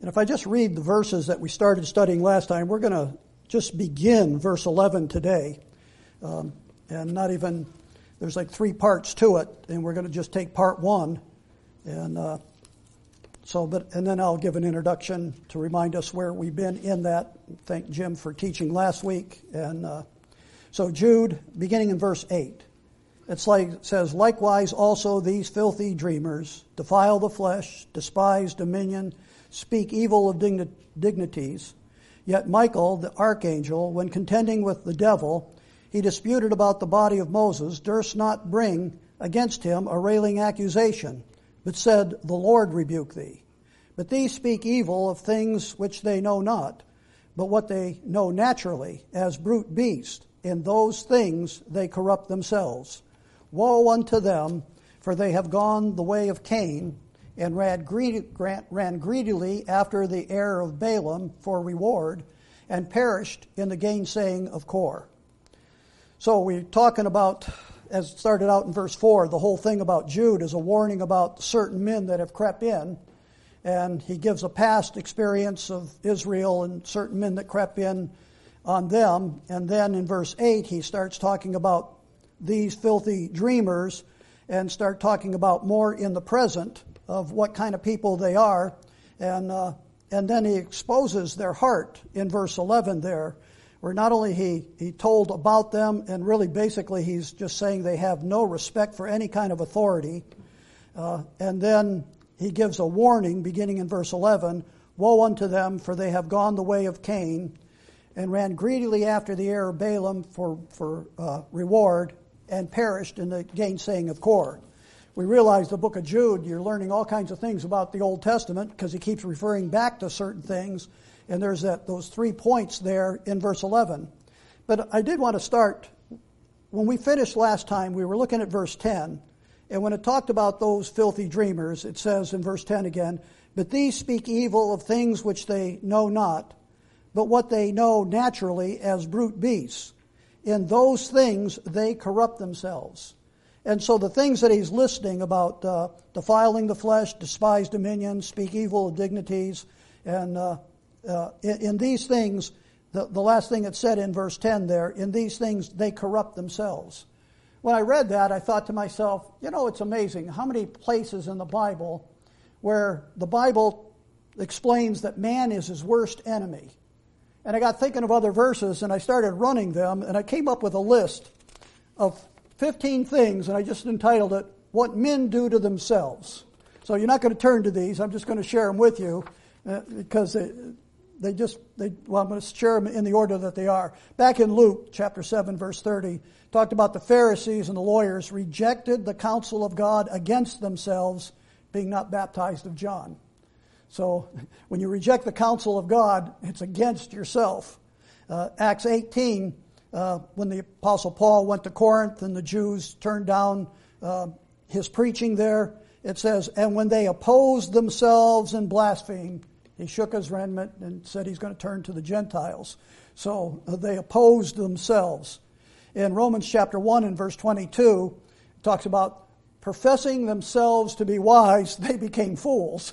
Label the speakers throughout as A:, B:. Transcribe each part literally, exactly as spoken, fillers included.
A: And if I just read the verses that we started studying last time, we're going to just begin verse eleven today. Um, and not even, there's like three parts to it, and we're going to just take part one. And uh, so, but, and then I'll give an introduction to remind us where we've been in that. Thank Jim for teaching last week. And uh, so Jude, beginning in verse eight. It's like, it says, likewise also these filthy dreamers defile the flesh, despise dominion, speak evil of digni- dignities. Yet Michael, the archangel, when contending with the devil, he disputed about the body of Moses, durst not bring against him a railing accusation, but said, the Lord rebuke thee. But these speak evil of things which they know not, but what they know naturally, as brute beasts. In those things they corrupt themselves. Woe unto them, for they have gone the way of Cain, and ran, greed, ran greedily after the heir of Balaam for reward, and perished in the gainsaying of Kor. So we're talking about, as it started out in verse four, the whole thing about Jude is a warning about certain men that have crept in, and he gives a past experience of Israel and certain men that crept in on them, and then in verse eight he starts talking about these filthy dreamers and start talking about more in the present of what kind of people they are, and uh, and then he exposes their heart in verse eleven there, where not only he, he told about them, and really basically he's just saying they have no respect for any kind of authority, uh, and then he gives a warning beginning in verse eleven, woe unto them, for they have gone the way of Cain, and ran greedily after the heir of Balaam for, for uh, reward, and perished in the gainsaying of Kor. We realize the book of Jude, you're learning all kinds of things about the Old Testament because he keeps referring back to certain things, and there's that those three points there in verse eleven. But I did want to start, when we finished last time, we were looking at verse ten, and when it talked about those filthy dreamers, it says in verse ten again, but these speak evil of things which they know not, but what they know naturally as brute beasts. In those things they corrupt themselves. And so the things that he's listing about uh, defiling the flesh, despise dominion, speak evil of dignities, and uh, uh, in, in these things, the, the last thing it said in verse ten there, in these things they corrupt themselves. When I read that, I thought to myself, you know, it's amazing how many places in the Bible where the Bible explains that man is his worst enemy. And I got thinking of other verses, and I started running them, and I came up with a list of fifteen things, and I just entitled it, What Men Do to Themselves. So you're not going to turn to these. I'm just going to share them with you, uh, because they, they just, they, well, I'm going to share them in the order that they are. Back in Luke chapter seven, verse thirty, talked about the Pharisees and the lawyers rejected the counsel of God against themselves, being not baptized of John. So when you reject the counsel of God, it's against yourself. Uh, Acts eighteen, uh, when the Apostle Paul went to Corinth and the Jews turned down uh, his preaching there, it says, and when they opposed themselves and blasphemed, he shook his raiment and said he's going to turn to the Gentiles. So uh, they opposed themselves. In Romans chapter one and verse twenty-two, it talks about professing themselves to be wise, they became fools.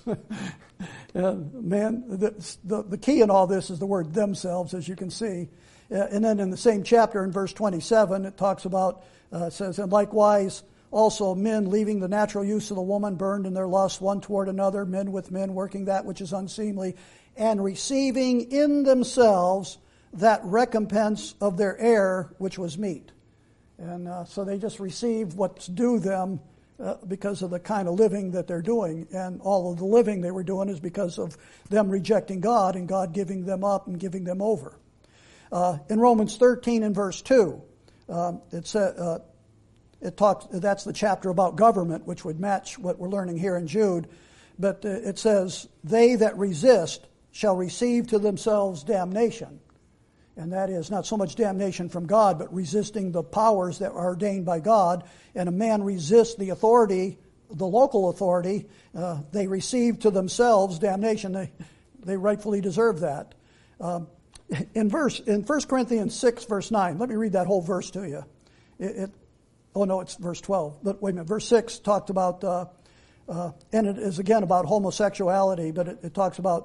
A: Uh, man, the, the, the key in all this is the word themselves, as you can see. Uh, and then in the same chapter, in verse twenty-seven, it talks about, uh, it says, and likewise also men leaving the natural use of the woman burned in their lust one toward another, men with men working that which is unseemly, and receiving in themselves that recompense of their error which was meet. And uh, so they just received what's due them Uh, because of the kind of living that they're doing. And all of the living they were doing is because of them rejecting God and God giving them up and giving them over. Uh, in Romans thirteen and verse two, um, it's, uh, it talks, that's the chapter about government, which would match what we're learning here in Jude. But uh, it says, they that resist shall receive to themselves damnation. And that is not so much damnation from God, but resisting the powers that are ordained by God. And a man resists the authority, the local authority, uh, they receive to themselves damnation. They, they rightfully deserve that. Um, in verse in First Corinthians six, verse nine, let me read that whole verse to you. It, it oh no, it's verse twelve. But wait a minute, verse six talked about, uh, uh, and it is again about homosexuality, but it, it talks about,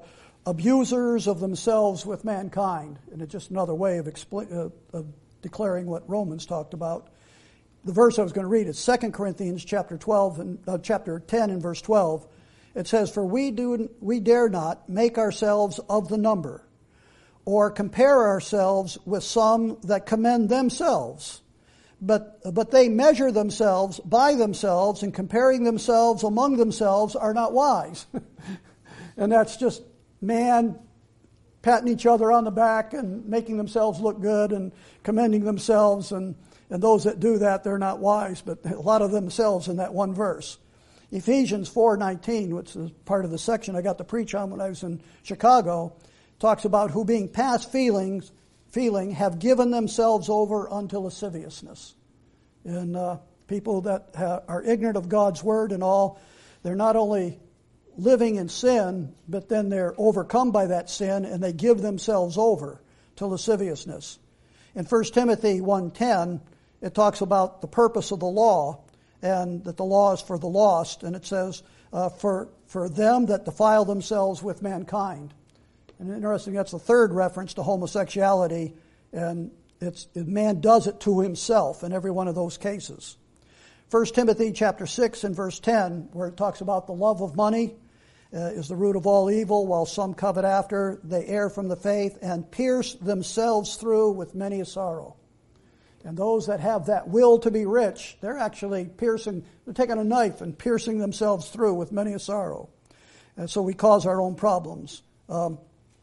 A: abusers of themselves with mankind. And it's just another way of, expl- uh, of declaring what Romans talked about. The verse I was going to read is Second Corinthians chapter twelve and uh, chapter ten and verse twelve. It says, "For we do we dare not make ourselves of the number, or compare ourselves with some that commend themselves. But but they measure themselves by themselves, and comparing themselves among themselves are not wise." And that's just man patting each other on the back and making themselves look good and commending themselves. And, and those that do that, they're not wise, but a lot of themselves in that one verse. Ephesians four nineteen, which is part of the section I got to preach on when I was in Chicago, talks about who being past feelings, feeling have given themselves over unto lasciviousness. And uh, people that ha- are ignorant of God's word and all, they're not only living in sin, but then they're overcome by that sin and they give themselves over to lasciviousness. In First Timothy one ten, it talks about the purpose of the law and that the law is for the lost. And it says, uh, for, for them that defile themselves with mankind. And interesting, that's the third reference to homosexuality, and it's man does it to himself in every one of those cases. First Timothy chapter six and verse ten, where it talks about the love of money uh, is the root of all evil, while some covet after, they err from the faith and pierce themselves through with many a sorrow. And those that have that will to be rich, they're actually piercing, they're taking a knife and piercing themselves through with many a sorrow. And so we cause our own problems. Um,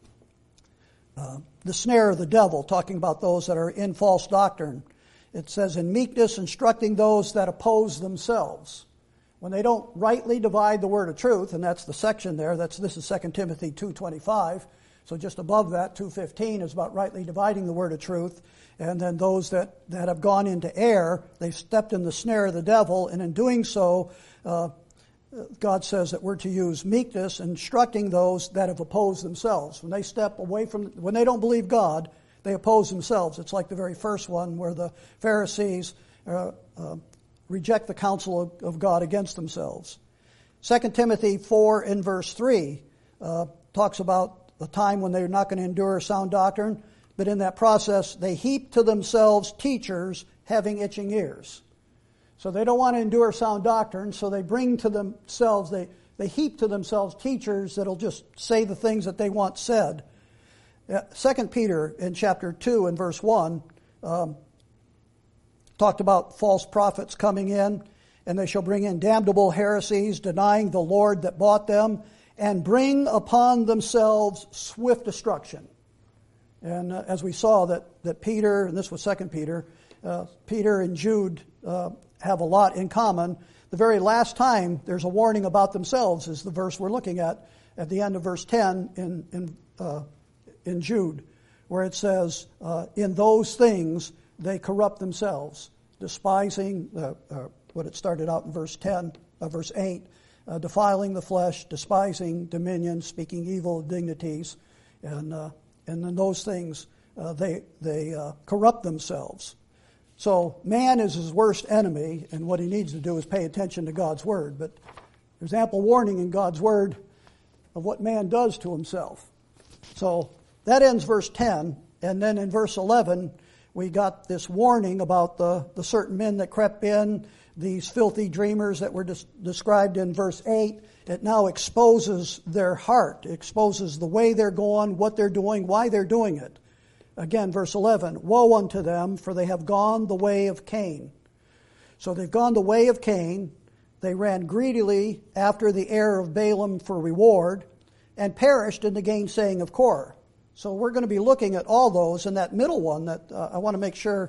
A: Uh, the snare of the devil, talking about those that are in false doctrine. It says, in meekness, instructing those that oppose themselves. When they don't rightly divide the word of truth, and that's the section there, that's this is Second Timothy two twenty-five. So just above that, two fifteen is about rightly dividing the word of truth. And then those that, that have gone into error, they've stepped in the snare of the devil, and in doing so, uh, God says that we're to use meekness, instructing those that have opposed themselves. When they step away from, when they don't believe God, they oppose themselves. It's like the very first one where the Pharisees uh, uh, reject the counsel of, of God against themselves. Second Timothy four and verse three uh, talks about a time when they're not going to endure sound doctrine, but in that process they heap to themselves teachers having itching ears. So they don't want to endure sound doctrine, so they bring to themselves, they, they heap to themselves teachers that'll just say the things that they want said. Second Peter in chapter two and verse one um, talked about false prophets coming in, and they shall bring in damnable heresies, denying the Lord that bought them, and bring upon themselves swift destruction. And uh, as we saw that, that Peter, and this was Second Peter, uh, Peter and Jude uh, have a lot in common. The very last time there's a warning about themselves is the verse we're looking at, at the end of verse ten in in, uh, in Jude, where it says, uh, in those things they corrupt themselves, despising, uh, uh, what it started out in verse ten, uh, verse eight, uh, defiling the flesh, despising dominion, speaking evil of dignities, and uh, and in those things uh, they, they uh, corrupt themselves. So man is his worst enemy, and what he needs to do is pay attention to God's word. But there's ample warning in God's word of what man does to himself. So that ends verse ten, and then in verse eleven we got this warning about the, the certain men that crept in, these filthy dreamers that were des- described in verse eight. It now exposes their heart, it exposes the way they're going, what they're doing, why they're doing it. Again, verse eleven, woe unto them, for they have gone the way of Cain. So they've gone the way of Cain. They ran greedily after the heir of Balaam for reward, and perished in the gainsaying of Korah. So we're going to be looking at all those, and that middle one that uh, I want to make sure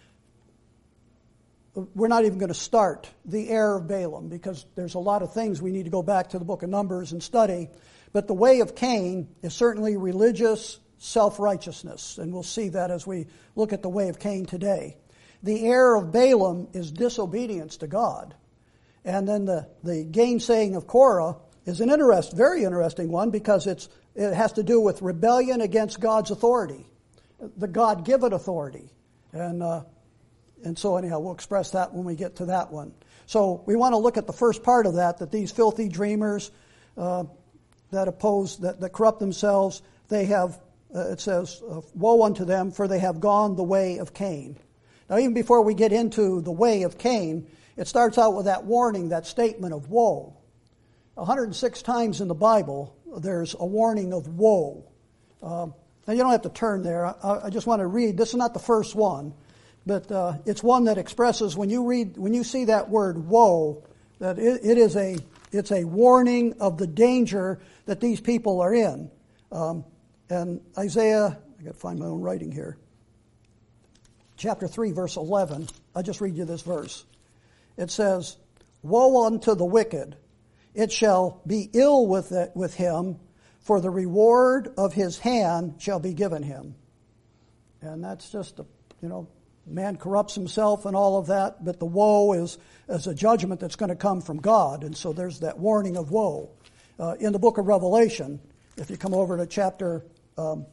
A: we're not even going to start, the heir of Balaam, because there's a lot of things we need to go back to the book of Numbers and study. But the way of Cain is certainly religious self-righteousness, and we'll see that as we look at the way of Cain today. The heir of Balaam is disobedience to God. And then the, the gainsaying of Korah is an interest, very interesting one, because it's it has to do with rebellion against God's authority, the God-given authority. And uh, and so anyhow, we'll express that when we get to that one. So we want to look at the first part of that, that these filthy dreamers, uh, that oppose, that, that corrupt themselves, they have, uh, it says, uh, woe unto them, for they have gone the way of Cain. Now, even before we get into the way of Cain, it starts out with that warning, that statement of woe. one hundred six times in the Bible, there's a warning of woe. Uh, now, you don't have to turn there. I, I just want to read. This is not the first one, but uh, it's one that expresses, when you read, when you see that word woe, that it, it is a, it's a warning of the danger that these people are in. Um, and Isaiah, I got to find my own writing here. Chapter three, verse eleven. I'll just read you this verse. It says, woe unto the wicked. It shall be ill with it, with him, for the reward of his hand shall be given him. And that's just, a, you know, man corrupts himself and all of that, but the woe is, is a judgment that's going to come from God. And so there's that warning of woe. Uh, in the book of Revelation, if you come over to chapter, um,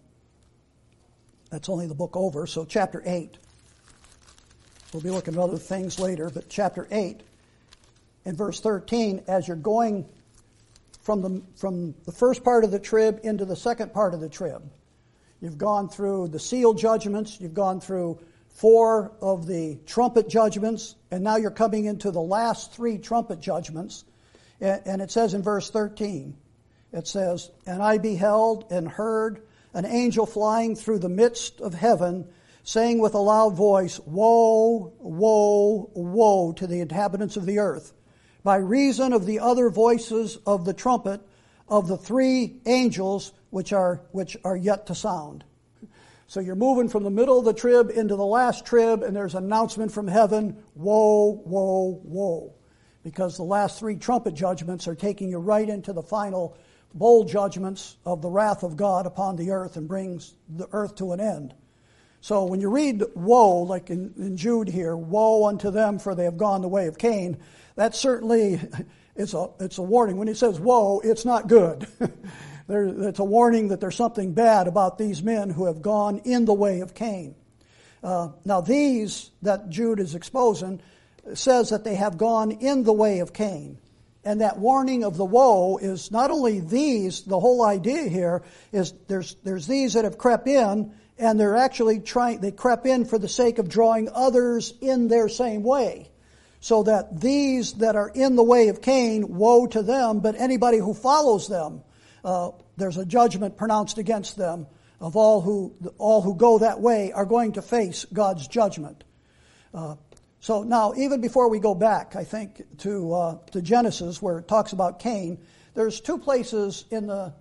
A: that's only the book over, so chapter eight. We'll be looking at other things later, but chapter eight, in verse thirteen, as you're going from the from the first part of the trib into the second part of the trib, you've gone through the seal judgments, you've gone through four of the trumpet judgments, and now you're coming into the last three trumpet judgments. And it says in verse thirteen, it says, and I beheld and heard an angel flying through the midst of heaven, saying with a loud voice, woe, woe, woe to the inhabitants of the earth, by reason of the other voices of the trumpet of the three angels which are which are yet to sound. So you're moving from the middle of the trib into the last trib, and there's an announcement from heaven, woe, woe, woe. Because the last three trumpet judgments are taking you right into the final bowl judgments of the wrath of God upon the earth and brings the earth to an end. So when you read woe, like in, in Jude here, woe unto them for they have gone the way of Cain, that certainly is a, it's a warning. When he says woe, it's not good. there, it's a warning that there's something bad about these men who have gone in the way of Cain. Uh, now these that Jude is exposing says that they have gone in the way of Cain. And that warning of the woe is not only these, the whole idea here is there's there's these that have crept in, and they're actually trying, they crept in for the sake of drawing others in their same way. So that these that are in the way of Cain, woe to them, but anybody who follows them, uh, there's a judgment pronounced against them of all who all who go that way are going to face God's judgment. Uh, So now, even before we go back, I think, to uh, to Genesis, where it talks about Cain, there's two places in the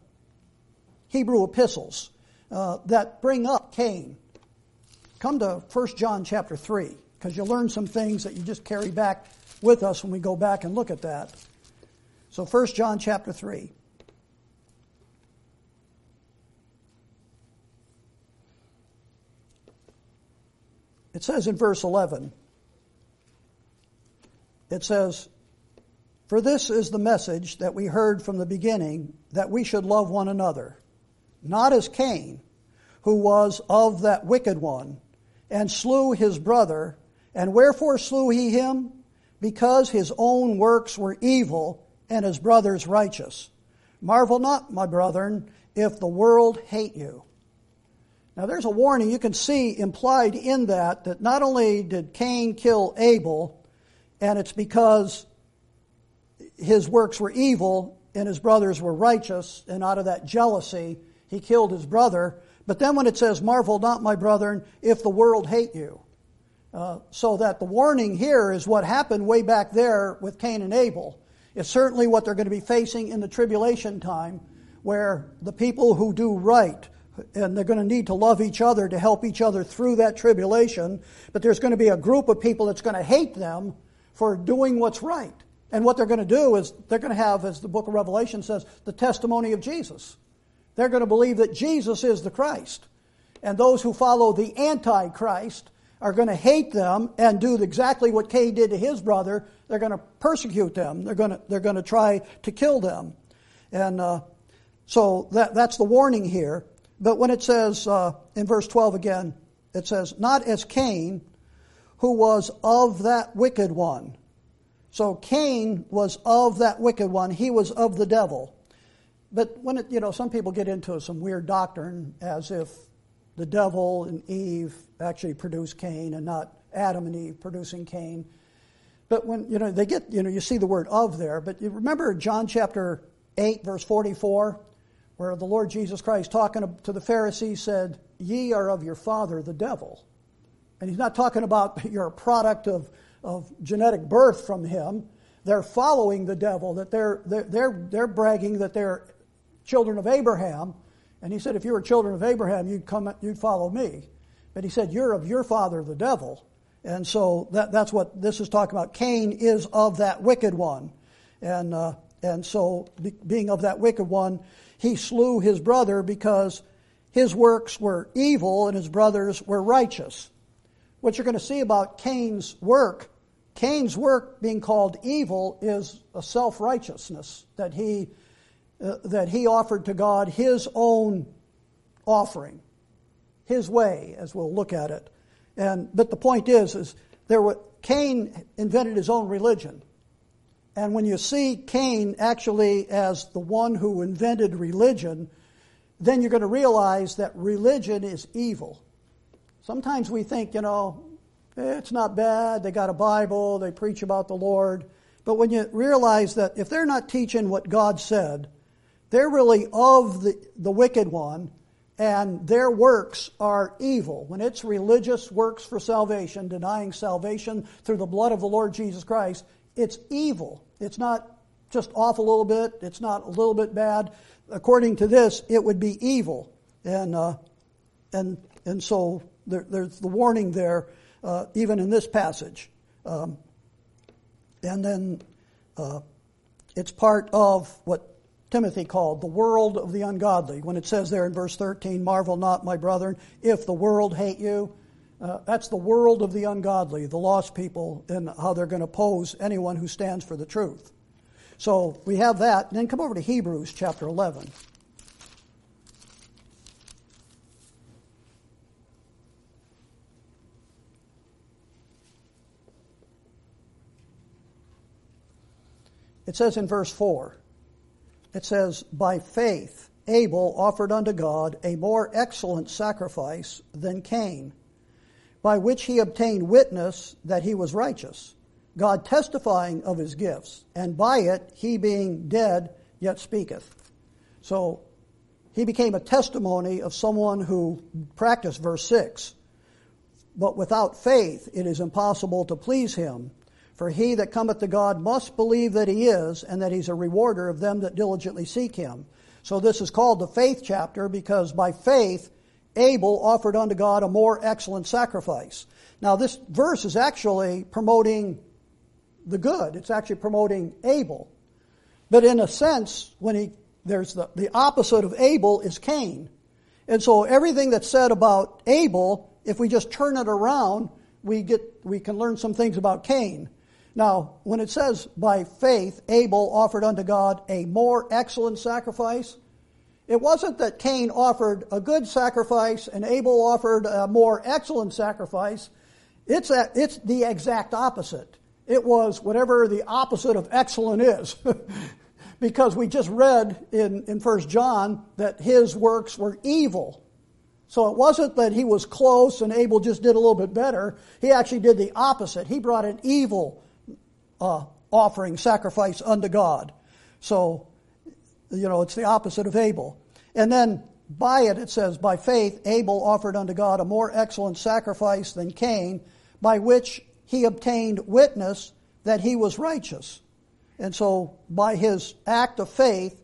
A: Hebrew epistles uh, that bring up Cain. Come to First John chapter three, because you'll learn some things that you just carry back with us when we go back and look at that. So First John chapter three. It says in verse eleven, it says, for this is the message that we heard from the beginning, that we should love one another, not as Cain, who was of that wicked one, and slew his brother. And wherefore slew he him? Because his own works were evil, and his brother's righteous. Marvel not, my brethren, if the world hate you. Now there's a warning you can see implied in that, that not only did Cain kill Abel, and it's because his works were evil and his brothers were righteous, and out of that jealousy, he killed his brother. But then when it says, marvel not, my brethren, if the world hate you. Uh, so that the warning here is what happened way back there with Cain and Abel. It's certainly what they're going to be facing in the tribulation time, where the people who do right, and they're going to need to love each other to help each other through that tribulation, but there's going to be a group of people that's going to hate them for doing what's right. And what they're going to do is they're going to have, as the book of Revelation says, the testimony of Jesus. They're going to believe that Jesus is the Christ. And those who follow the Antichrist are going to hate them and do exactly what Cain did to his brother. They're going to persecute them. They're going to, they're going to try to kill them. And uh, so that, that's the warning here. But when it says uh, in verse twelve again, it says, not as Cain, who was of that wicked one. So Cain was of that wicked one. He was of the devil. but when it, you know, some people get into some weird doctrine as if the devil and Eve actually produced Cain and not Adam and Eve producing Cain. But when, you know, they get, you know, you see the word of there, but you remember John chapter eight, verse forty-four, where the Lord Jesus Christ talking to the Pharisees said, ye are of your father, the devil. And he's not talking about you're a product of, of genetic birth from him. They're following the devil, that they're, they're, they're, they're bragging that they're children of Abraham. And he said, if you were children of Abraham, you'd come, you'd follow me. But he said, you're of your father, the devil. And so that, that's what this is talking about. Cain is of that wicked one. And, uh, and so be, being of that wicked one, he slew his brother because his works were evil and his brothers were righteous. What you're going to see about Cain's work, Cain's work being called evil is a self-righteousness, that he uh, that he offered to God his own offering, his way, as we'll look at it. And but the point is, is there were, Cain invented his own religion. And when you see Cain actually as the one who invented religion, then you're going to realize that religion is evil. Sometimes we think, you know, it's not bad, they got a Bible, they preach about the Lord. But when you realize that if they're not teaching what God said, they're really of the, the wicked one, and their works are evil. When it's religious works for salvation, denying salvation through the blood of the Lord Jesus Christ, it's evil. It's not just off a little bit, it's not a little bit bad. According to this, it would be evil. And uh, and and so there, there's the warning there, uh, even in this passage. Um, and then uh, it's part of what Timothy called the world of the ungodly. When it says there in verse thirteen, marvel not, my brethren, if the world hate you. Uh, that's the world of the ungodly, the lost people, and how they're going to oppose anyone who stands for the truth. So we have that. And then come over to Hebrews chapter eleven. It says in verse four, it says, by faith Abel offered unto God a more excellent sacrifice than Cain, by which he obtained witness that he was righteous, God testifying of his gifts, and by it he being dead yet speaketh. So he became a testimony of someone who practiced verse six. But without faith it is impossible to please him. For he that cometh to God must believe that he is, and that he's a rewarder of them that diligently seek him. So this is called the faith chapter, because by faith Abel offered unto God a more excellent sacrifice. Now this verse is actually promoting the good. It's actually promoting Abel. But in a sense, when he there's the, the opposite of Abel is Cain. And so everything that's said about Abel, if we just turn it around, we get we can learn some things about Cain. Now, when it says by faith Abel offered unto God a more excellent sacrifice, it wasn't that Cain offered a good sacrifice and Abel offered a more excellent sacrifice. It's a, it's the exact opposite. It was whatever the opposite of excellent is. Because we just read in, in First John that his works were evil. So it wasn't that he was close and Abel just did a little bit better. He actually did the opposite. He brought an evil uh, offering, sacrifice unto God. So, you know, it's the opposite of Abel. And then by it, it says, by faith, Abel offered unto God a more excellent sacrifice than Cain, by which he obtained witness that he was righteous. And so by his act of faith,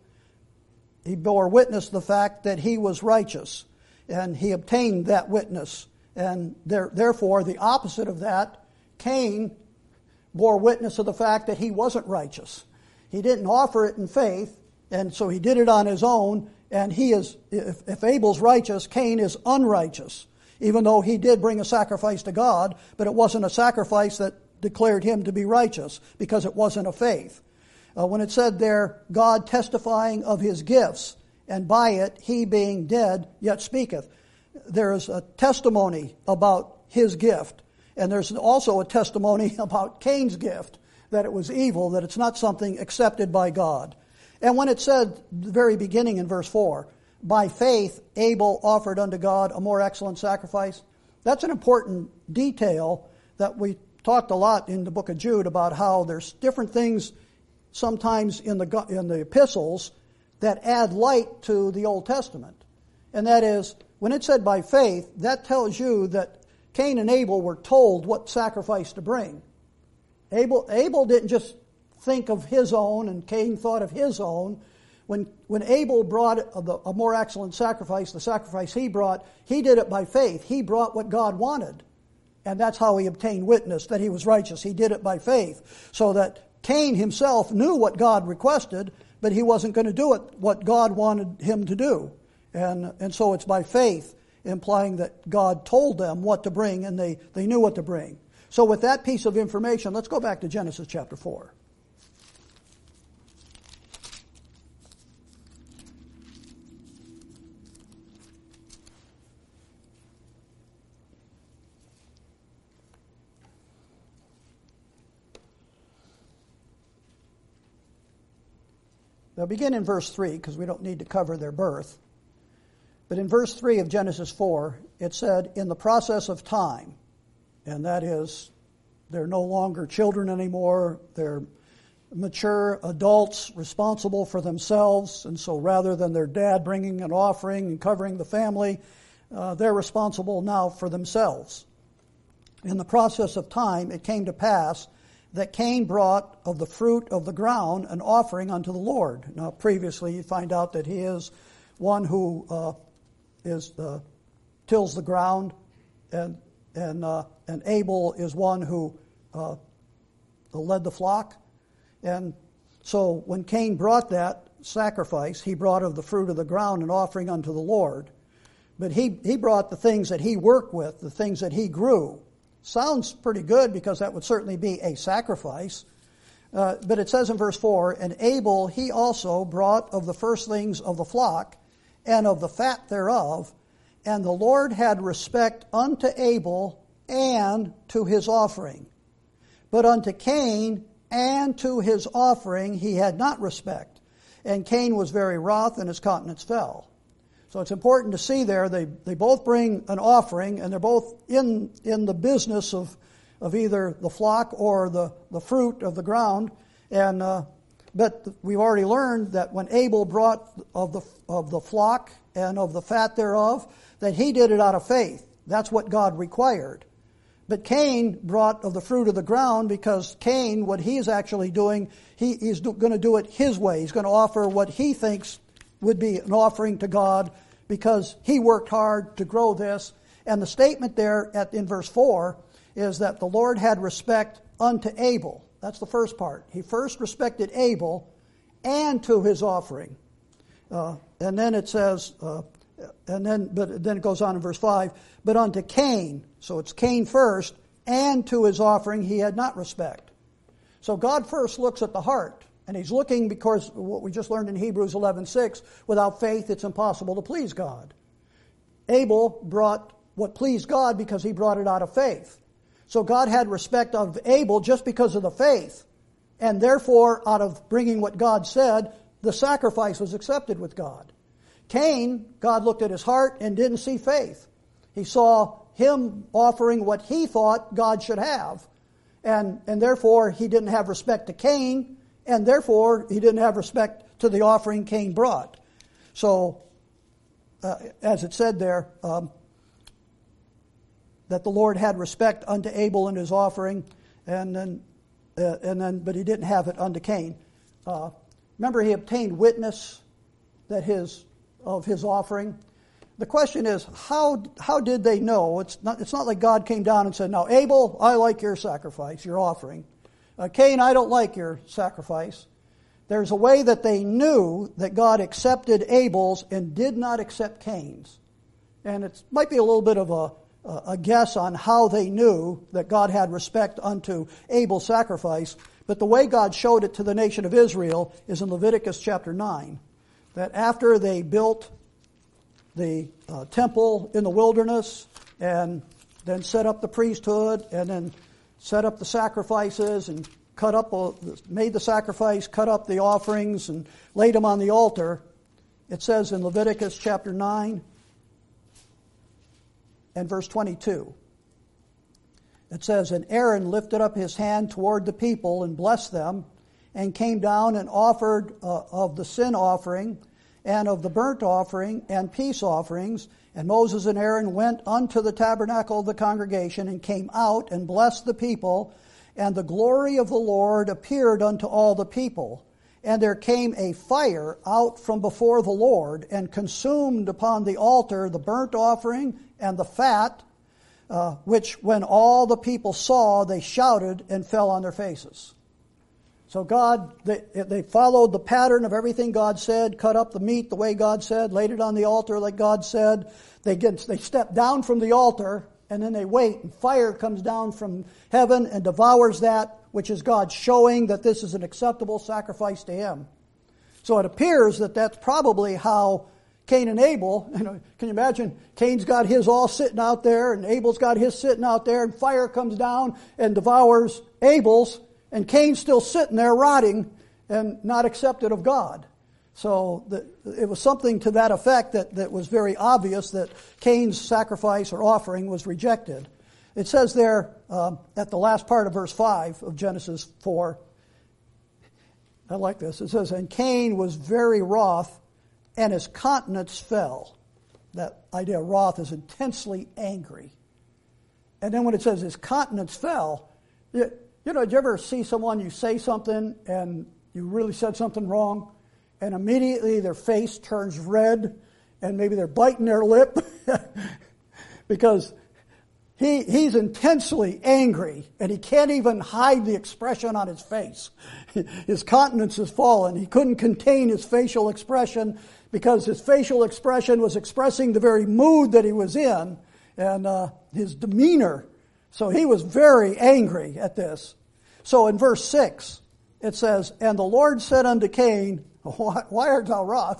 A: he bore witness to the fact that he was righteous. And he obtained that witness. And there, therefore, the opposite of that, Cain bore witness of the fact that he wasn't righteous. He didn't offer it in faith, and so he did it on his own. And he is, if, if Abel's righteous, Cain is unrighteous, even though he did bring a sacrifice to God, but it wasn't a sacrifice that declared him to be righteous, because it wasn't a faith. Uh, when it said there, God testifying of his gifts, and by it he being dead yet speaketh. There is a testimony about his gift, and there's also a testimony about Cain's gift, that it was evil, that it's not something accepted by God. And when it said, the very beginning in verse four, by faith Abel offered unto God a more excellent sacrifice, that's an important detail that we talked a lot in the book of Jude about how there's different things sometimes in the in the epistles that add light to the Old Testament. And that is, when it said by faith, that tells you that Cain and Abel were told what sacrifice to bring. Abel, Abel didn't just think of his own and Cain thought of his own. When, when Abel brought a, a more excellent sacrifice, the sacrifice he brought, he did it by faith. He brought what God wanted. And that's how he obtained witness that he was righteous. He did it by faith. So that Cain himself knew what God requested, but he wasn't going to do it what God wanted him to do. And, and so it's by faith, implying that God told them what to bring and they, they knew what to bring. So with that piece of information, let's go back to Genesis chapter four. They'll begin in verse three because we don't need to cover their birth. But in verse three of Genesis four, it said, in the process of time, and that is, they're no longer children anymore, they're mature adults responsible for themselves, and so rather than their dad bringing an offering and covering the family, uh, they're responsible now for themselves. In the process of time, it came to pass that Cain brought of the fruit of the ground an offering unto the Lord. Now, previously, you find out that he is one who uh, is uh, tills the ground, and and uh, and Abel is one who uh, led the flock. And so, when Cain brought that sacrifice, he brought of the fruit of the ground an offering unto the Lord. But he he brought the things that he worked with, the things that he grew. Sounds pretty good because that would certainly be a sacrifice. Uh, but it says in verse four, and Abel he also brought of the firstlings of the flock and of the fat thereof, and the Lord had respect unto Abel and to his offering. But unto Cain and to his offering he had not respect. And Cain was very wroth, and his countenance fell. So it's important to see there, they, they both bring an offering, and they're both in, in the business of, of either the flock or the, the fruit of the ground. And uh, but we've already learned that when Abel brought of the of the flock and of the fat thereof, that he did it out of faith. That's what God required. But Cain brought of the fruit of the ground because Cain, what he's actually doing, he, he's going to do it his way. He's going to offer what he thinks would be an offering to God because he worked hard to grow this. And the statement there at, in verse four is that the Lord had respect unto Abel. That's the first part. He first respected Abel and to his offering. Uh, and then it says, uh, and then but then it goes on in verse five, but unto Cain, so it's Cain first, and to his offering he had not respect. So God first looks at the heart. And he's looking because what we just learned in Hebrews eleven six, without faith it's impossible to please God. Abel brought what pleased God because he brought it out of faith. So God had respect of Abel just because of the faith. And therefore, out of bringing what God said, the sacrifice was accepted with God. Cain, God looked at his heart and didn't see faith. He saw him offering what he thought God should have. And, and therefore, he didn't have respect to Cain. And therefore, he didn't have respect to the offering Cain brought. So, uh, as it said there, um, that the Lord had respect unto Abel and his offering, and then, uh, and then, but he didn't have it unto Cain. Uh, remember, he obtained witness that his of his offering. The question is, how how did they know? It's not it's not like God came down and said, "Now, Abel, I like your sacrifice, your offering." Uh, Cain, I don't like your sacrifice. There's a way that they knew that God accepted Abel's and did not accept Cain's. And it might be a little bit of a, a guess on how they knew that God had respect unto Abel's sacrifice. But the way God showed it to the nation of Israel is in Leviticus chapter nine. That after they built the uh, temple in the wilderness and then set up the priesthood and then set up the sacrifices and cut up, made the sacrifice, cut up the offerings, and laid them on the altar, it says in Leviticus chapter nine and verse twenty-two, it says, "And Aaron lifted up his hand toward the people and blessed them, and came down and offered uh, of the sin offering and of the burnt offering and peace offerings. And Moses and Aaron went unto the tabernacle of the congregation and came out and blessed the people. And the glory of the Lord appeared unto all the people. And there came a fire out from before the Lord and consumed upon the altar the burnt offering and the fat, uh, which when all the people saw, they shouted and fell on their faces." So God, they, they followed the pattern of everything God said, cut up the meat the way God said, laid it on the altar like God said. They get, they step down from the altar, and then they wait, and fire comes down from heaven and devours that, which is God showing that this is an acceptable sacrifice to Him. So it appears that that's probably how Cain and Abel, you know, can you imagine? Cain's got his all sitting out there, and Abel's got his sitting out there, and fire comes down and devours Abel's, and Cain's still sitting there rotting and not accepted of God. So the, it was something to that effect that, that was very obvious that Cain's sacrifice or offering was rejected. It says there um, at the last part of verse five of Genesis four, I like this. It says, "And Cain was very wroth, and his countenance fell." That idea of wroth is intensely angry. And then when it says his countenance fell, you, you know, did you ever see someone, you say something and you really said something wrong, and immediately their face turns red and maybe they're biting their lip because he he's intensely angry and he can't even hide the expression on his face. His countenance is fallen. He couldn't contain his facial expression because his facial expression was expressing the very mood that he was in and uh, his demeanor. So he was very angry at this. So in verse six, it says, "And the Lord said unto Cain, Why, why art thou wroth?"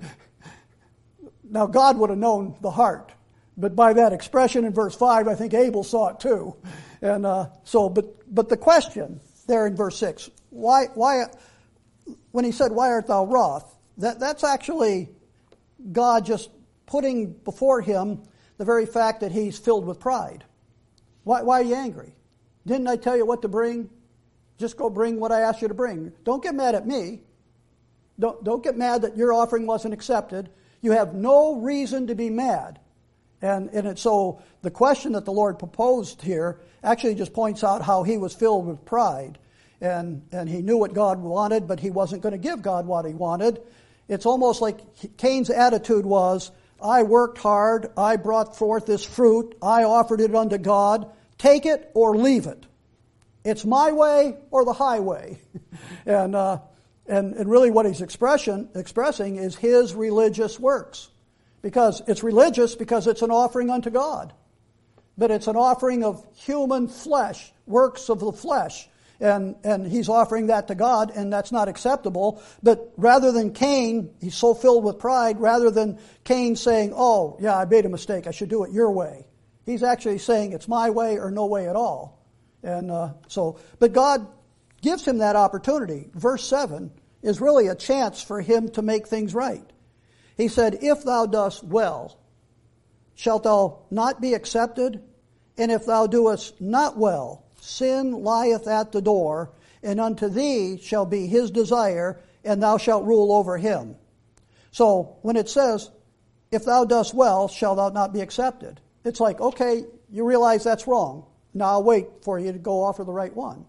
A: Now God would have known the heart. But by that expression in verse five, I think Abel saw it too. And uh, so, but but the question there in verse six, why why when he said, "Why art thou wroth?" That that's actually God just putting before him the very fact that he's filled with pride. Why why are you angry? Didn't I tell you what to bring? Just go bring what I asked you to bring. Don't get mad at me. Don't don't get mad that your offering wasn't accepted. You have no reason to be mad. And, and it, so the question that the Lord proposed here actually just points out how he was filled with pride. And, and he knew what God wanted, but he wasn't going to give God what he wanted. It's almost like Cain's attitude was, I worked hard, I brought forth this fruit, I offered it unto God, take it or leave it. It's my way or the highway. and, uh, and, and really what he's expression, expressing is his religious works. Because it's religious because it's an offering unto God. But it's an offering of human flesh, works of the flesh. And, and he's offering that to God, and that's not acceptable. But rather than Cain, he's so filled with pride, rather than Cain saying, oh, yeah, I made a mistake, I should do it your way. He's actually saying it's my way or no way at all. And uh, so, but God gives him that opportunity. Verse seven is really a chance for him to make things right. He said, if thou dost well, shalt thou not be accepted? And if thou doest not well, sin lieth at the door, and unto thee shall be his desire, and thou shalt rule over him. So when it says, if thou dost well, shalt thou not be accepted? It's like, okay, you realize that's wrong. Now I'll wait for you to go offer the right one.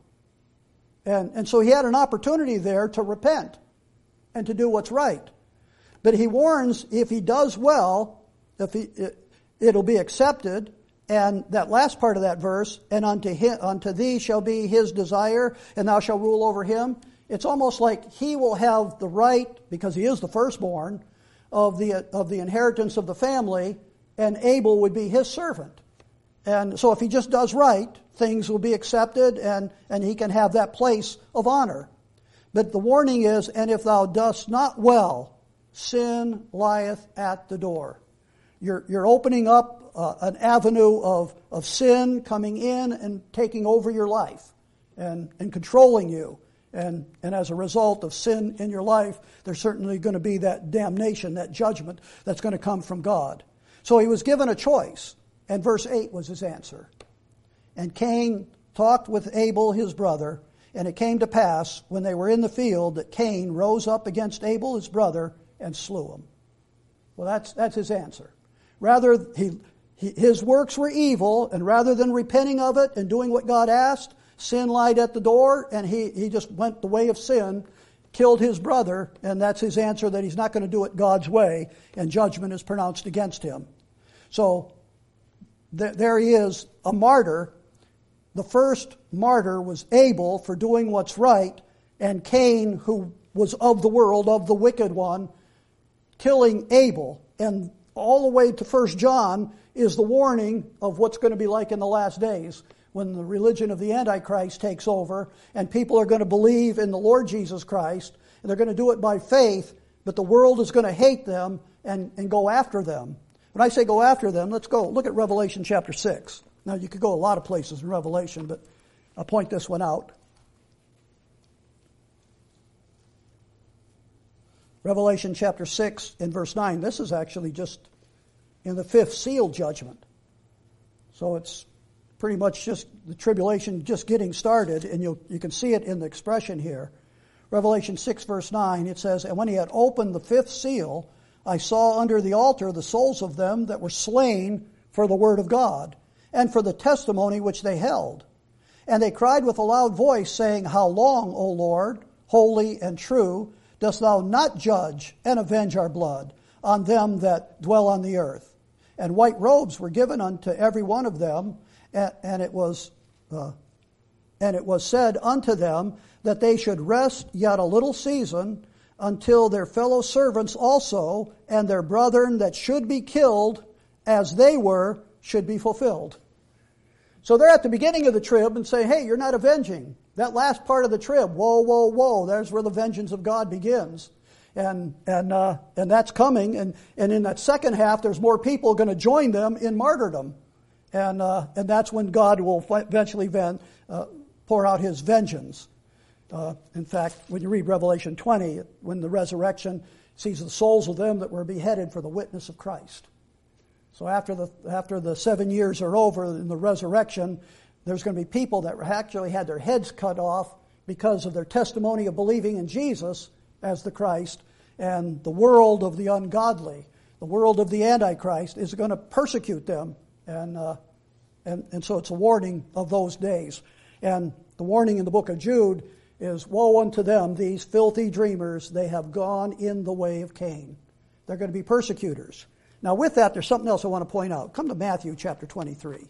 A: And, and so he had an opportunity there to repent and to do what's right. But he warns if he does well, if he, it, it'll be accepted. And that last part of that verse, and unto him, unto thee shall be his desire, and thou shalt rule over him. It's almost like he will have the right, because he is the firstborn, of the of the inheritance of the family, and Abel would be his servant. And so if he just does right, things will be accepted, and, and he can have that place of honor. But the warning is, and if thou dost not well, sin lieth at the door. You're, you're opening up uh, an avenue of, of sin coming in and taking over your life. and, and controlling you. And, and as a result of sin in your life, there's certainly going to be that damnation, that judgment that's going to come from God. So he was given a choice, and verse eight was his answer. And Cain talked with Abel his brother, and it came to pass, when they were in the field, that Cain rose up against Abel his brother and slew him. Well, that's that's his answer. Rather, he, he his works were evil, and rather than repenting of it and doing what God asked, sin lied at the door, and he, he just went the way of sin, killed his brother, and that's his answer, that he's not going to do it God's way, and judgment is pronounced against him. So th- there he is, a martyr. The first martyr was Abel for doing what's right, and Cain, who was of the world, of the wicked one, killing Abel. And all the way to First John is the warning of what's going to be like in the last days, when the religion of the Antichrist takes over, and people are going to believe in the Lord Jesus Christ, and they're going to do it by faith, but the world is going to hate them and, and go after them. When I say go after them, let's go look at Revelation chapter six. Now, you could go a lot of places in Revelation, but I'll point this one out. Revelation chapter six and verse nine. This is actually just in the fifth seal judgment. So it's pretty much just the tribulation just getting started, and you you can see it in the expression here. Revelation six verse nine, it says, "And when he had opened the fifth seal, I saw under the altar the souls of them that were slain for the word of God, and for the testimony which they held. And they cried with a loud voice, saying, How long, O Lord, holy and true, dost thou not judge and avenge our blood on them that dwell on the earth? And white robes were given unto every one of them, and it was uh, and it was said unto them that they should rest yet a little season, until their fellow servants also and their brethren that should be killed as they were should be fulfilled." So they're at the beginning of the trib and say, hey, you're not avenging. That last part of the trib, whoa, whoa, whoa, there's where the vengeance of God begins. And and uh, and that's coming. And, and in that second half, there's more people going to join them in martyrdom. And uh, and that's when God will eventually ven- uh, pour out his vengeance. Uh, in fact, when you read Revelation twenty, when the resurrection sees the souls of them that were beheaded for the witness of Christ. So after the after the seven years are over in the resurrection, there's going to be people that actually had their heads cut off because of their testimony of believing in Jesus as the Christ, and the world of the ungodly, the world of the Antichrist, is going to persecute them. And, uh, and and so it's a warning of those days. And the warning in the book of Jude is, woe unto them, these filthy dreamers, they have gone in the way of Cain. They're going to be persecutors. Now with that, there's something else I want to point out. Come to Matthew chapter twenty-three.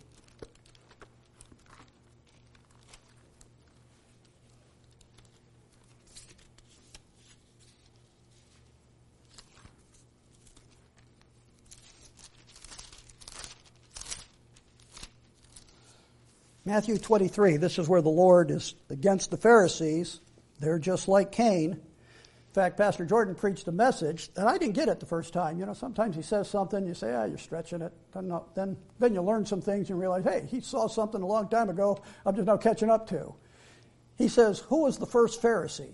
A: Matthew twenty-three, this is where the Lord is against the Pharisees. They're just like Cain. In fact, Pastor Jordan preached a message, and I didn't get it the first time. You know, sometimes he says something, you say, ah, you're stretching it. Then, not, then, then you learn some things and realize, hey, he saw something a long time ago I'm just now catching up to. He says, who was the first Pharisee?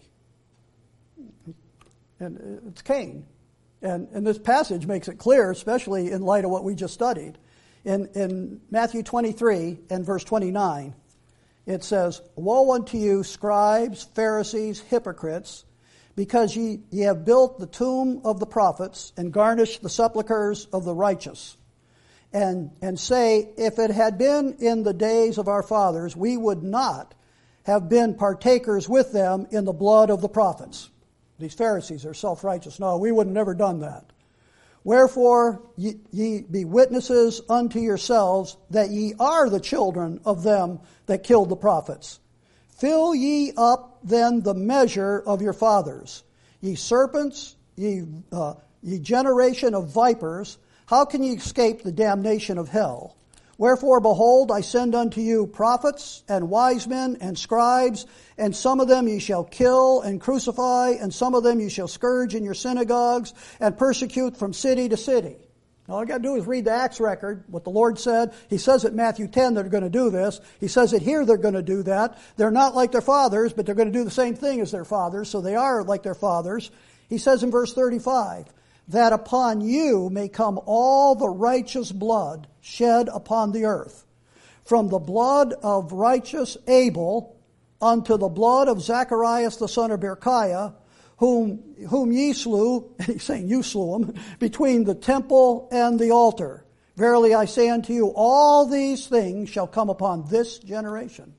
A: And it's Cain. And, and this passage makes it clear, especially in light of what we just studied. In, in Matthew twenty-three and verse twenty-nine, it says, Woe unto you, scribes, Pharisees, hypocrites, because ye, ye have built the tomb of the prophets and garnished the sepulchres of the righteous. And, and say, if it had been in the days of our fathers, we would not have been partakers with them in the blood of the prophets. These Pharisees are self-righteous. No, we would have never done that. Wherefore ye, ye be witnesses unto yourselves that ye are the children of them that killed the prophets. Fill ye up then the measure of your fathers. Ye serpents, ye, uh, ye generation of vipers, how can ye escape the damnation of hell? Wherefore, behold, I send unto you prophets and wise men and scribes, and some of them ye shall kill and crucify, and some of them ye shall scourge in your synagogues and persecute from city to city. All you got to do is read the Acts record, what the Lord said. He says at Matthew ten they're going to do this. He says it here they're going to do that. They're not like their fathers, but they're going to do the same thing as their fathers, so they are like their fathers. He says in verse thirty-five, that upon you may come all the righteous blood shed upon the earth, from the blood of righteous Abel unto the blood of Zacharias the son of Berechiah, whom whom ye slew, and he's saying you slew him, between the temple and the altar. Verily I say unto you, all these things shall come upon this generation.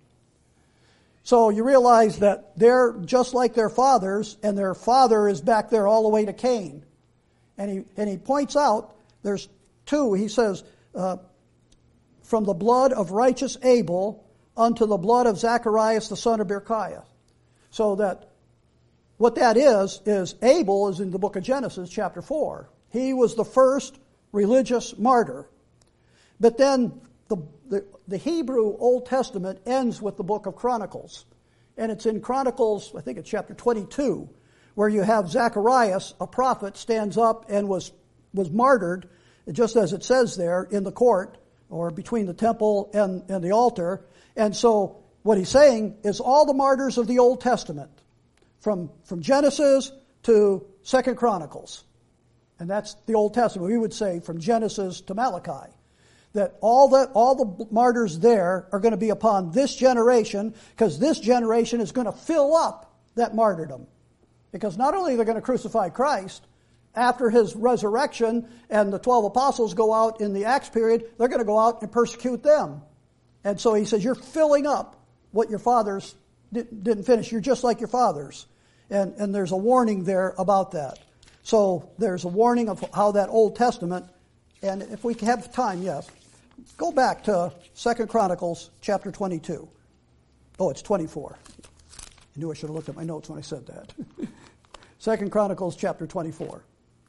A: So you realize that they're just like their fathers, and their father is back there all the way to Cain. And he and he points out, there's two, he says, uh, from the blood of righteous Abel unto the blood of Zacharias the son of Berechiah. So that what that is, is Abel is in the book of Genesis, chapter four. He was the first religious martyr. But then the, the, the Hebrew Old Testament ends with the book of Chronicles. And it's in Chronicles, I think it's chapter twenty-two, where you have Zacharias, a prophet, stands up and was, was martyred, just as it says there, in the court, or between the temple and, and the altar. And so what he's saying is all the martyrs of the Old Testament, From, from Genesis to Second Chronicles. And that's the Old Testament. We would say from Genesis to Malachi. That all the, all the martyrs there are going to be upon this generation, because this generation is going to fill up that martyrdom. Because not only are they going to crucify Christ, after his resurrection and the twelve apostles go out in the Acts period, they're going to go out and persecute them. And so he says, you're filling up what your fathers didn't finish. You're just like your fathers. And, and there's a warning there about that. So there's a warning of how that Old Testament, and if we have time, yes, go back to Second Chronicles chapter twenty-two. Oh, it's twenty-four. I knew I should have looked at my notes when I said that. Second Chronicles chapter twenty-four.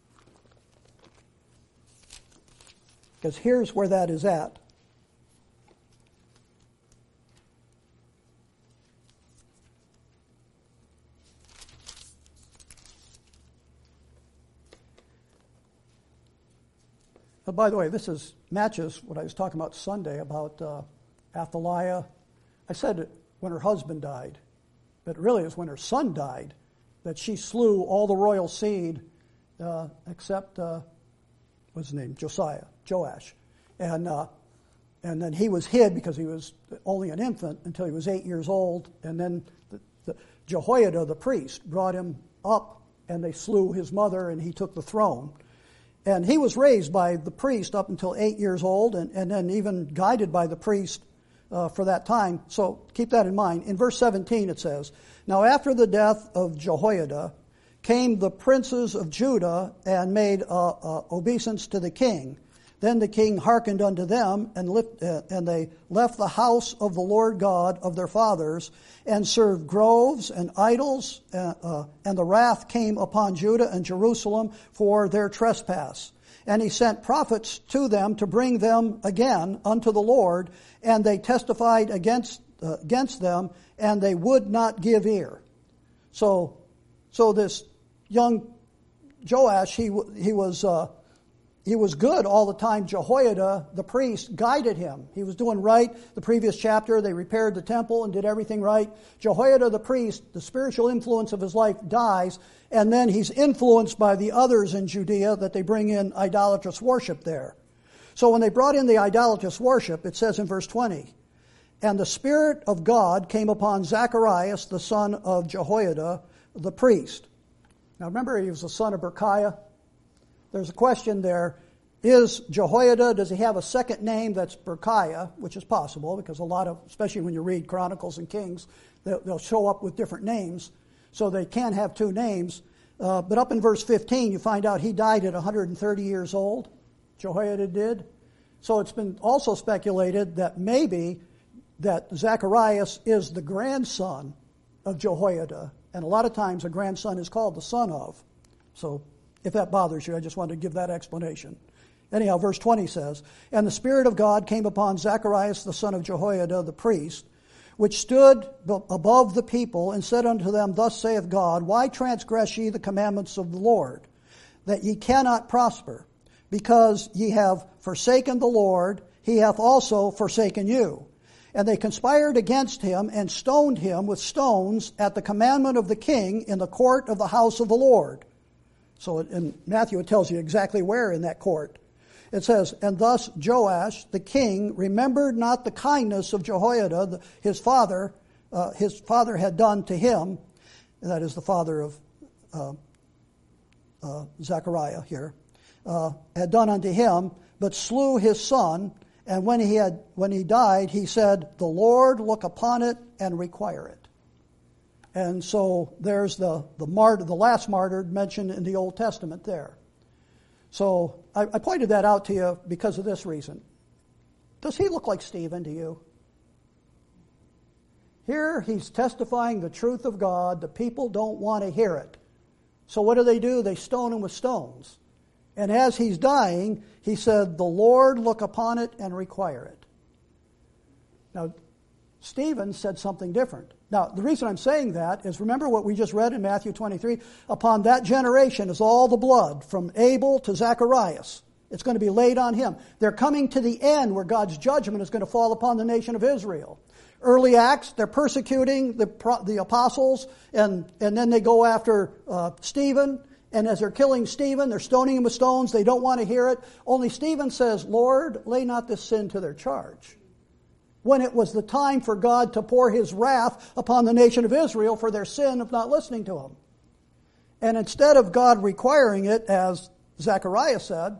A: Because here's where that is at. But by the way, this is matches what I was talking about Sunday about uh, Athaliah. I said it when her husband died, but it really is when her son died that she slew all the royal seed uh, except uh, what's his name, Josiah, Joash, and uh, and then he was hid because he was only an infant until he was eight years old, and then the, the Jehoiada the priest brought him up, and they slew his mother, and he took the throne. And he was raised by the priest up until eight years old, and, and then even guided by the priest uh, for that time. So keep that in mind. In verse seventeen it says, now after the death of Jehoiada came the princes of Judah and made uh, uh, obeisance to the king. Then the king hearkened unto them, and, lift, uh, and they left the house of the Lord God of their fathers, and served groves and idols, uh, uh, and the wrath came upon Judah and Jerusalem for their trespass. And he sent prophets to them to bring them again unto the Lord, and they testified against uh, against them, and they would not give ear. So, so this young Joash, he he was. Uh, He was good all the time. Jehoiada, the priest, guided him. He was doing right. The previous chapter, they repaired the temple and did everything right. Jehoiada, the priest, the spiritual influence of his life dies, and then he's influenced by the others in Judea that they bring in idolatrous worship there. So when they brought in the idolatrous worship, it says in verse twenty, and the Spirit of God came upon Zacharias, the son of Jehoiada, the priest. Now remember, he was the son of Berechiah. There's a question there. Is Jehoiada, does he have a second name that's Berechiah, which is possible because a lot of, especially when you read Chronicles and Kings, they'll, they'll show up with different names. So they can have two names. Uh, but up in verse fifteen, you find out he died at one hundred thirty years old. Jehoiada did. So it's been also speculated that maybe that Zacharias is the grandson of Jehoiada. And a lot of times a grandson is called the son of. So if that bothers you, I just wanted to give that explanation. Anyhow, verse twenty says, and the Spirit of God came upon Zacharias the son of Jehoiada the priest, which stood above the people, and said unto them, thus saith God, why transgress ye the commandments of the Lord, that ye cannot prosper? because ye have forsaken the Lord, he hath also forsaken you. And they conspired against him and stoned him with stones at the commandment of the king in the court of the house of the Lord. So in Matthew it tells you exactly where in that court. It says, and thus Joash the king remembered not the kindness of Jehoiada his father, uh, his father had done to him, and that is the father of uh, uh, Zechariah here, uh, had done unto him, but slew his son. And when he had when he died, he said, the Lord look upon it and require it. And so there's the the martyr, the last martyr mentioned in the Old Testament there. So I, I pointed that out to you because of this reason. Does he look like Stephen to you? Here he's testifying the truth of God. The people don't want to hear it. So what do they do? They stone him with stones. And as he's dying, he said, the Lord look upon it and require it. Now, Stephen said something different. Now, the reason I'm saying that is, remember what we just read in Matthew twenty-three? Upon that generation is all the blood, from Abel to Zacharias. It's going to be laid on him. They're coming to the end where God's judgment is going to fall upon the nation of Israel. Early Acts, they're persecuting the, the apostles, and, and then they go after uh, Stephen. And as they're killing Stephen, they're stoning him with stones. They don't want to hear it. Only Stephen says, Lord, lay not this sin to their charge. When it was the time for God to pour his wrath upon the nation of Israel for their sin of not listening to him. And instead of God requiring it, as Zechariah said,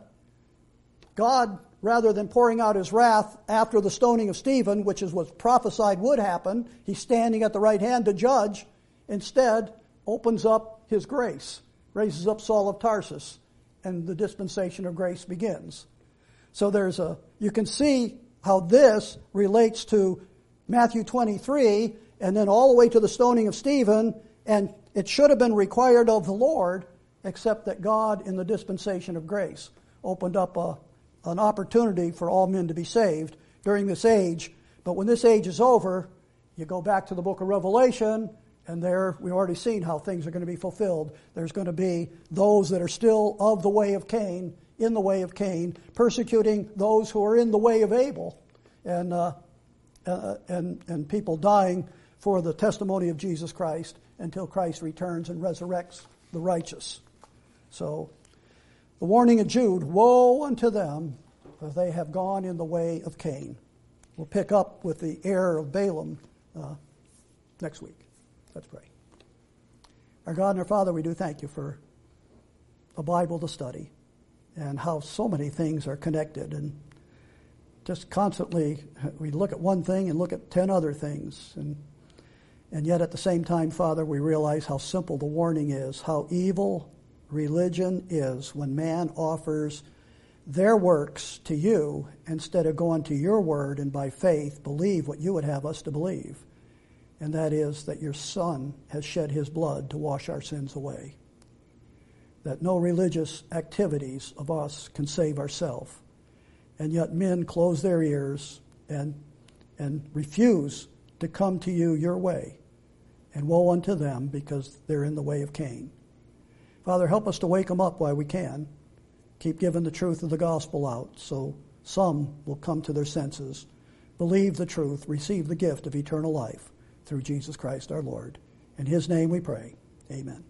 A: God, rather than pouring out his wrath after the stoning of Stephen, which is what prophesied would happen, he's standing at the right hand to judge, instead opens up his grace. Raises up Saul of Tarsus, and the dispensation of grace begins. So there's a, you can see how this relates to Matthew twenty-three, and then all the way to the stoning of Stephen, and it should have been required of the Lord, except that God, in the dispensation of grace, opened up a, an opportunity for all men to be saved during this age. But when this age is over, you go back to the book of Revelation, and there, we've already seen how things are going to be fulfilled. There's going to be those that are still of the way of Cain, in the way of Cain, persecuting those who are in the way of Abel, and uh, uh, and and people dying for the testimony of Jesus Christ until Christ returns and resurrects the righteous. So, the warning of Jude, woe unto them, for they have gone in the way of Cain. We'll pick up with the error of Balaam uh, next week. Let's pray. Our God and our Father, we do thank you for a Bible to study and how so many things are connected. And just constantly we look at one thing and look at ten other things. And, and yet at the same time, Father, we realize how simple the warning is, how evil religion is when man offers their works to you instead of going to your word and by faith believe what you would have us to believe. And that is that your Son has shed his blood to wash our sins away. That no religious activities of us can save ourselves. And yet men close their ears and, and refuse to come to you your way. And woe unto them because they're in the way of Cain. Father, help us to wake them up while we can. Keep giving the truth of the gospel out so some will come to their senses, believe the truth, receive the gift of eternal life. Through Jesus Christ our Lord. In his name we pray. Amen.